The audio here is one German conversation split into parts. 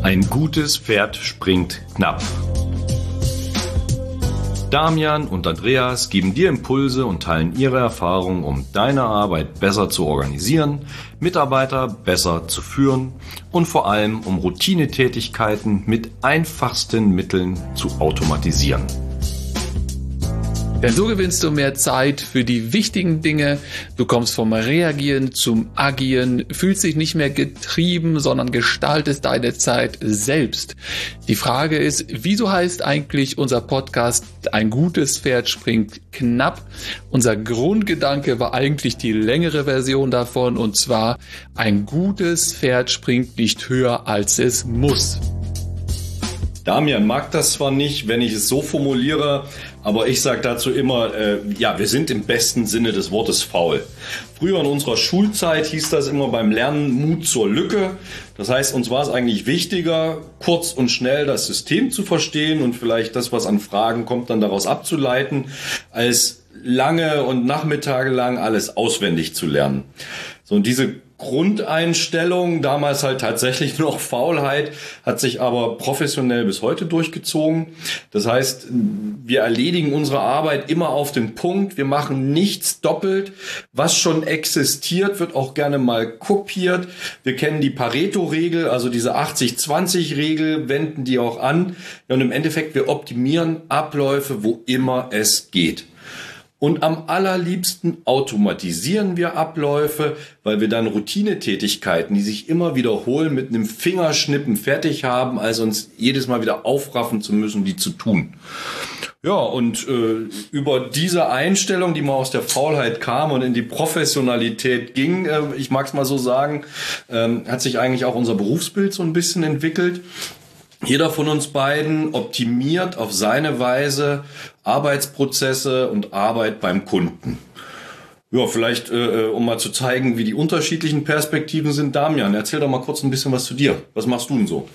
Ein gutes Pferd springt knapp. Damian und Andreas geben dir Impulse und teilen ihre Erfahrungen, um deine Arbeit besser zu organisieren, Mitarbeiter besser zu führen und vor allem um Routinetätigkeiten mit einfachsten Mitteln zu automatisieren. Denn so gewinnst du mehr Zeit für die wichtigen Dinge, du kommst vom Reagieren zum Agieren, fühlst dich nicht mehr getrieben, sondern gestaltest deine Zeit selbst. Die Frage ist, wieso heißt eigentlich unser Podcast Ein gutes Pferd springt knapp? Unser Grundgedanke war eigentlich die längere Version davon, und zwar: Ein gutes Pferd springt nicht höher, als es muss. Damian mag das zwar nicht, wenn ich es so formuliere, aber ich sage dazu immer, wir sind im besten Sinne des Wortes faul. Früher in unserer Schulzeit hieß das immer beim Lernen Mut zur Lücke. Das heißt, uns war es eigentlich wichtiger, kurz und schnell das System zu verstehen und vielleicht das, was an Fragen kommt, dann daraus abzuleiten, als lange und Nachmittage lang alles auswendig zu lernen. So, und diese Grundeinstellung, damals halt tatsächlich noch Faulheit, hat sich aber professionell bis heute durchgezogen. Das heißt, wir erledigen unsere Arbeit immer auf den Punkt. Wir machen nichts doppelt. Was schon existiert, wird auch gerne mal kopiert. Wir kennen die Pareto-Regel, also diese 80-20-Regel, wenden die auch an. Und im Endeffekt, wir optimieren Abläufe, wo immer es geht. Und am allerliebsten automatisieren wir Abläufe, weil wir dann Routinetätigkeiten, die sich immer wiederholen, mit einem Fingerschnippen fertig haben, als uns jedes Mal wieder aufraffen zu müssen, die zu tun. Ja, und über diese Einstellung, die mal aus der Faulheit kam und in die Professionalität ging, ich mag es mal so sagen, hat sich eigentlich auch unser Berufsbild so ein bisschen entwickelt. Jeder von uns beiden optimiert auf seine Weise Arbeitsprozesse und Arbeit beim Kunden. Ja, vielleicht, um mal zu zeigen, wie die unterschiedlichen Perspektiven sind. Damian, erzähl doch mal kurz ein bisschen was zu dir. Was machst du denn so?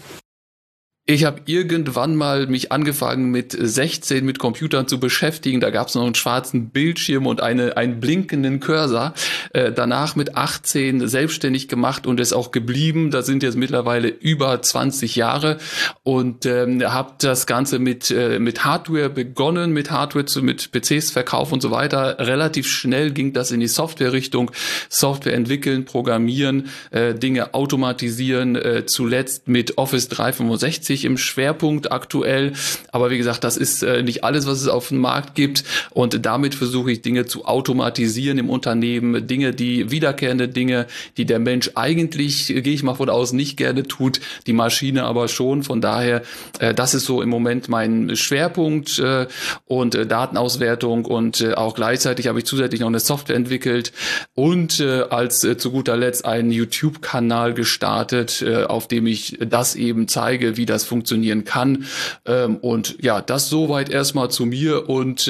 Ich habe irgendwann mal mich angefangen mit 16 mit Computern zu beschäftigen. Da gab es noch einen schwarzen Bildschirm und einen blinkenden Cursor. Danach mit 18 selbstständig gemacht und ist auch geblieben. Da sind jetzt mittlerweile über 20 Jahre und habe das Ganze mit Hardware begonnen, mit PCs Verkauf und so weiter. Relativ schnell ging das in die Software-Richtung. Software entwickeln, programmieren, Dinge automatisieren. Zuletzt mit Office 365 im Schwerpunkt aktuell, aber wie gesagt, das ist nicht alles, was es auf dem Markt gibt, und damit versuche ich Dinge zu automatisieren im Unternehmen, wiederkehrende Dinge, die der Mensch eigentlich, gehe ich mal von aus, nicht gerne tut, die Maschine aber schon. Von daher, das ist so im Moment mein Schwerpunkt und Datenauswertung, und auch gleichzeitig habe ich zusätzlich noch eine Software entwickelt und als zu guter Letzt einen YouTube-Kanal gestartet, auf dem ich das eben zeige, wie das funktionieren kann. Und ja, das soweit erstmal zu mir. Und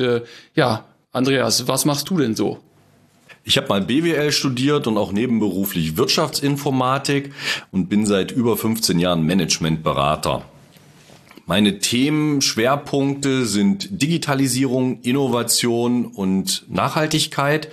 Andreas, was machst du denn so? Ich habe mal BWL studiert und auch nebenberuflich Wirtschaftsinformatik und bin seit über 15 Jahren Managementberater. Meine Themenschwerpunkte sind Digitalisierung, Innovation und Nachhaltigkeit.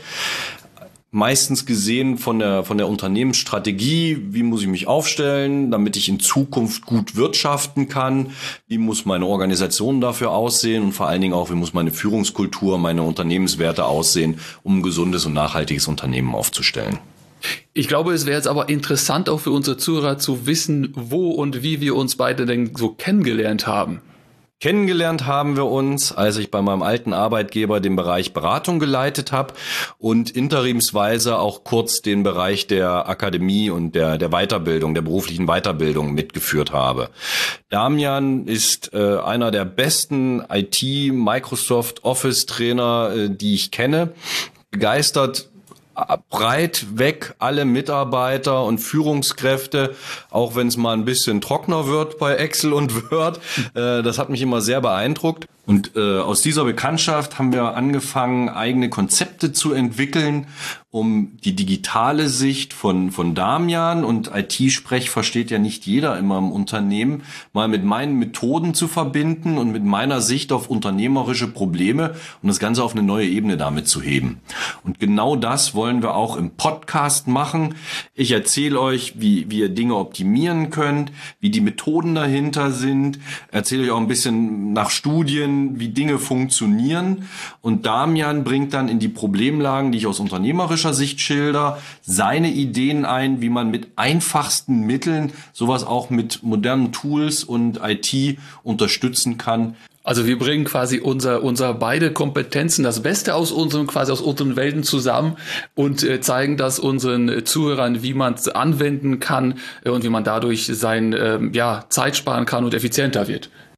Meistens gesehen von der Unternehmensstrategie, wie muss ich mich aufstellen, damit ich in Zukunft gut wirtschaften kann, wie muss meine Organisation dafür aussehen und vor allen Dingen auch, wie muss meine Führungskultur, meine Unternehmenswerte aussehen, um ein gesundes und nachhaltiges Unternehmen aufzustellen. Ich glaube, es wäre jetzt aber interessant auch für unsere Zuhörer zu wissen, wo und wie wir uns beide denn so kennengelernt haben. Kennengelernt haben wir uns, als ich bei meinem alten Arbeitgeber den Bereich Beratung geleitet habe und interimsweise auch kurz den Bereich der Akademie und der Weiterbildung, der beruflichen Weiterbildung mitgeführt habe. Damian ist einer der besten IT-Microsoft Office-Trainer, die ich kenne. Begeistert breit weg alle Mitarbeiter und Führungskräfte, auch wenn es mal ein bisschen trockener wird bei Excel und Word. Das hat mich immer sehr beeindruckt. Und aus dieser Bekanntschaft haben wir angefangen, eigene Konzepte zu entwickeln, um die digitale Sicht von Damian, und IT-Sprech versteht ja nicht jeder immer im Unternehmen, mal mit meinen Methoden zu verbinden und mit meiner Sicht auf unternehmerische Probleme und das Ganze auf eine neue Ebene damit zu heben. Und genau das wollen wir auch im Podcast machen. Ich erzähle euch, wie ihr Dinge optimieren könnt, wie die Methoden dahinter sind, erzähle euch auch ein bisschen nach Studien, wie Dinge funktionieren, und Damian bringt dann in die Problemlagen, die ich aus unternehmerischer Sicht schilder, seine Ideen ein, wie man mit einfachsten Mitteln sowas auch mit modernen Tools und IT unterstützen kann. Also wir bringen quasi unser beide Kompetenzen, das Beste aus unseren Welten zusammen und zeigen das unseren Zuhörern, wie man es anwenden kann und wie man dadurch Zeit sparen kann und effizienter wird.